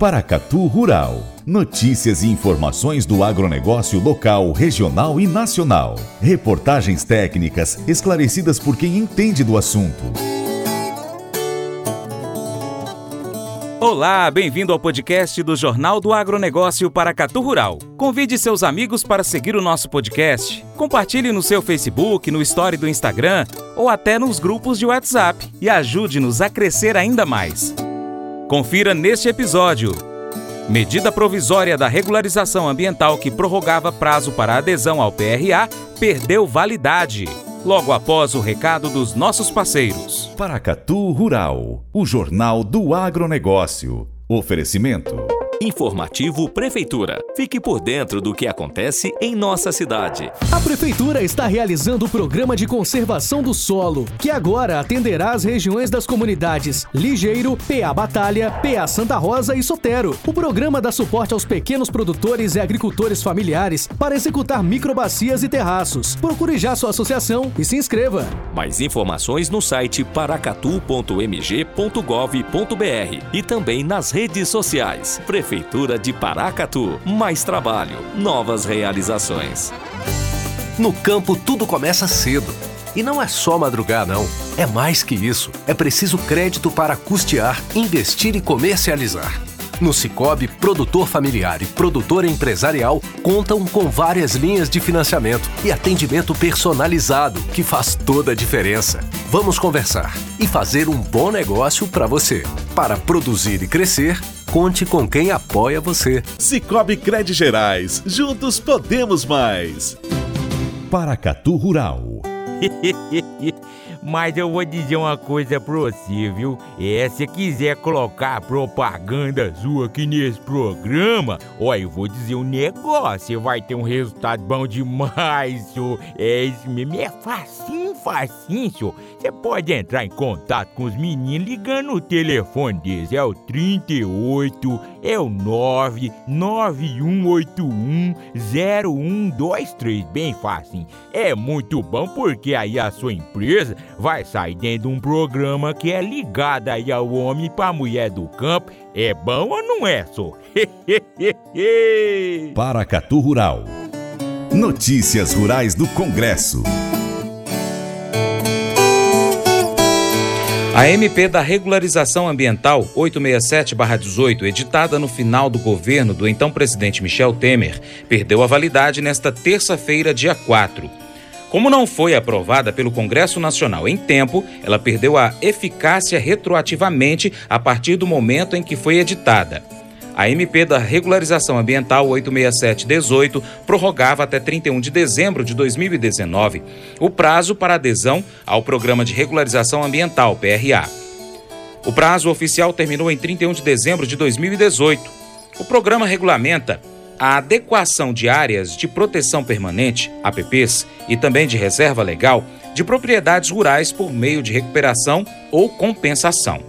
Paracatu Rural. Notícias e informações do agronegócio local, regional e nacional. Reportagens técnicas esclarecidas por quem entende do assunto. Olá, bem-vindo ao podcast do Jornal do Agronegócio Paracatu Rural. Convide seus amigos para seguir o nosso podcast. Compartilhe no seu Facebook, no Story do Instagram ou até nos grupos de WhatsApp e ajude-nos a crescer ainda mais. Confira neste episódio. Medida provisória da regularização ambiental que prorrogava prazo para adesão ao PRA perdeu validade. Logo após o recado dos nossos parceiros. Paracatu Rural, o Jornal do Agronegócio. Oferecimento. Informativo Prefeitura. Fique por dentro do que acontece em nossa cidade. A Prefeitura está realizando o Programa de Conservação do Solo, que agora atenderá as regiões das comunidades Ligeiro, PA Batalha, PA Santa Rosa e Sotero. O programa dá suporte aos pequenos produtores e agricultores familiares para executar microbacias e terraços. Procure já sua associação e se inscreva. Mais informações no site paracatu.mg.gov.br e também nas redes sociais. Prefeitura de Paracatu. Mais trabalho, novas realizações. No campo tudo começa cedo. E não é só madrugar, não. É mais que isso. É preciso crédito para custear, investir e comercializar. No Sicoob, produtor familiar e produtor empresarial contam com várias linhas de financiamento e atendimento personalizado, que faz toda a diferença. Vamos conversar e fazer um bom negócio para você. Para produzir e crescer, conte com quem apoia você. Sicoob Crédito Gerais. Juntos podemos mais. Paracatu Rural. Mas eu vou dizer uma coisa pra você, viu? Se quiser colocar propaganda sua aqui nesse programa, eu vou dizer um negócio, você vai ter um resultado bom demais, senhor. Isso mesmo, é facinho, senhor. Você pode entrar em contato com os meninos ligando o telefone deles, é o 38, é o 991810123, bem facinho. É muito bom porque aí a sua empresa vai sair dentro de um programa que é ligado aí ao homem pra mulher do campo. É bom ou não é, só? Paracatu Rural. Notícias rurais do Congresso. A MP da Regularização Ambiental 867/18, editada no final do governo do então presidente Michel Temer, perdeu a validade nesta terça-feira, dia 4. Como não foi aprovada pelo Congresso Nacional em tempo, ela perdeu a eficácia retroativamente a partir do momento em que foi editada. A MP da Regularização Ambiental 867/18 prorrogava até 31 de dezembro de 2019 o prazo para adesão ao Programa de Regularização Ambiental, PRA. O prazo oficial terminou em 31 de dezembro de 2018. O programa regulamenta a adequação de áreas de proteção permanente, APPs, e também de reserva legal de propriedades rurais por meio de recuperação ou compensação.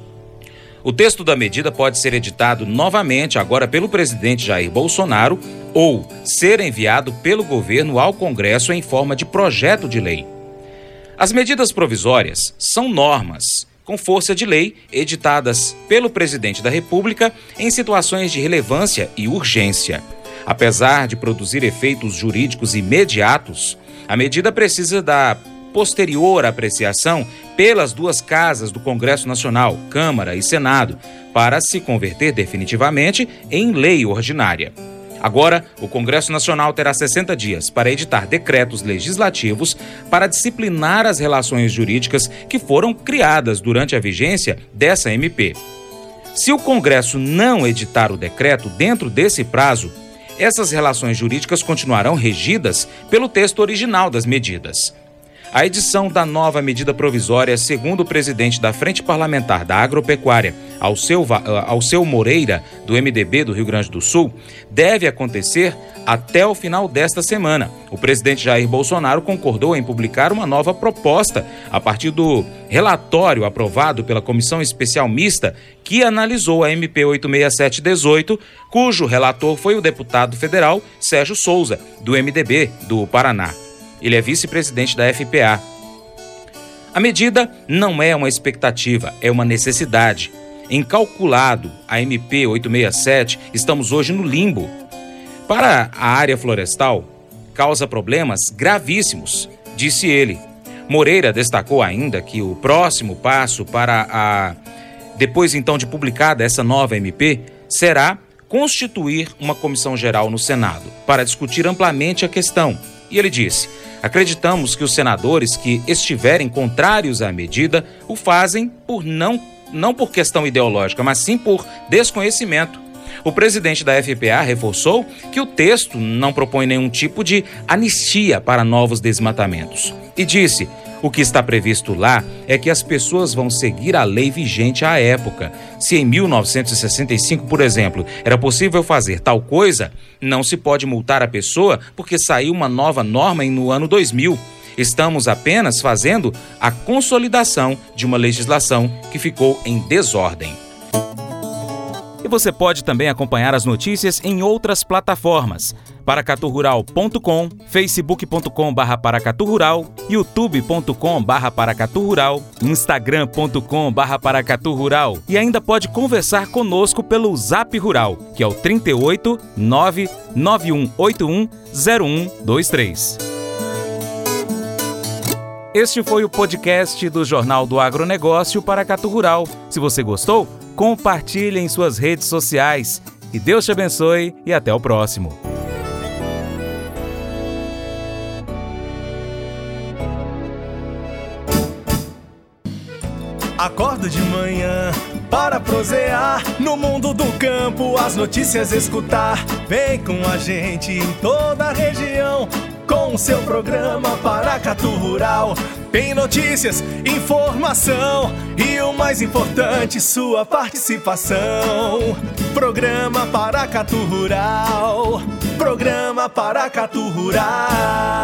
O texto da medida pode ser editado novamente agora pelo presidente Jair Bolsonaro ou ser enviado pelo governo ao Congresso em forma de projeto de lei. As medidas provisórias são normas com força de lei editadas pelo presidente da República em situações de relevância e urgência. Apesar de produzir efeitos jurídicos imediatos, a medida precisa da posterior apreciação pelas duas casas do Congresso Nacional, Câmara e Senado, para se converter definitivamente em lei ordinária. Agora, o Congresso Nacional terá 60 dias para editar decretos legislativos para disciplinar as relações jurídicas que foram criadas durante a vigência dessa MP. Se o Congresso não editar o decreto dentro desse prazo, essas relações jurídicas continuarão regidas pelo texto original das medidas. A edição da nova medida provisória, segundo o presidente da Frente Parlamentar da Agropecuária, Alceu Moreira, do MDB do Rio Grande do Sul, deve acontecer até o final desta semana. O presidente Jair Bolsonaro concordou em publicar uma nova proposta a partir do relatório aprovado pela Comissão Especial Mista que analisou a MP 867/18, cujo relator foi o deputado federal Sérgio Souza, do MDB do Paraná. Ele é vice-presidente da FPA. A medida não é uma expectativa, é uma necessidade. incalculado a MP 867, estamos hoje no limbo. Para a área florestal, causa problemas gravíssimos, disse ele. Moreira destacou ainda que o próximo passo depois então de publicada essa nova MP, será constituir uma comissão geral no Senado para discutir amplamente a questão. E ele disse: acreditamos que os senadores que estiverem contrários à medida o fazem não por questão ideológica, mas sim por desconhecimento. O presidente da FPA reforçou que o texto não propõe nenhum tipo de anistia para novos desmatamentos. E disse: o que está previsto lá é que as pessoas vão seguir a lei vigente à época. Se em 1965, por exemplo, era possível fazer tal coisa, não se pode multar a pessoa porque saiu uma nova norma no ano 2000. Estamos apenas fazendo a consolidação de uma legislação que ficou em desordem. E você pode também acompanhar as notícias em outras plataformas: paracaturural.com, facebook.com/paracaturural, youtube.com/paracaturural, instagram.com/paracaturural e ainda pode conversar conosco pelo Zap Rural, que é o 38 99181 0123. Este foi o podcast do Jornal do Agronegócio Paracatu Rural. Se você gostou, compartilhe em suas redes sociais. Que Deus te abençoe e até o próximo. Acordo de manhã para prosear no mundo do campo, as notícias escutar. Vem com a gente em toda a região com o seu programa Paracatu Rural. Tem notícias, informação e o mais importante, sua participação. Programa Paracatu Rural. Programa Paracatu Rural.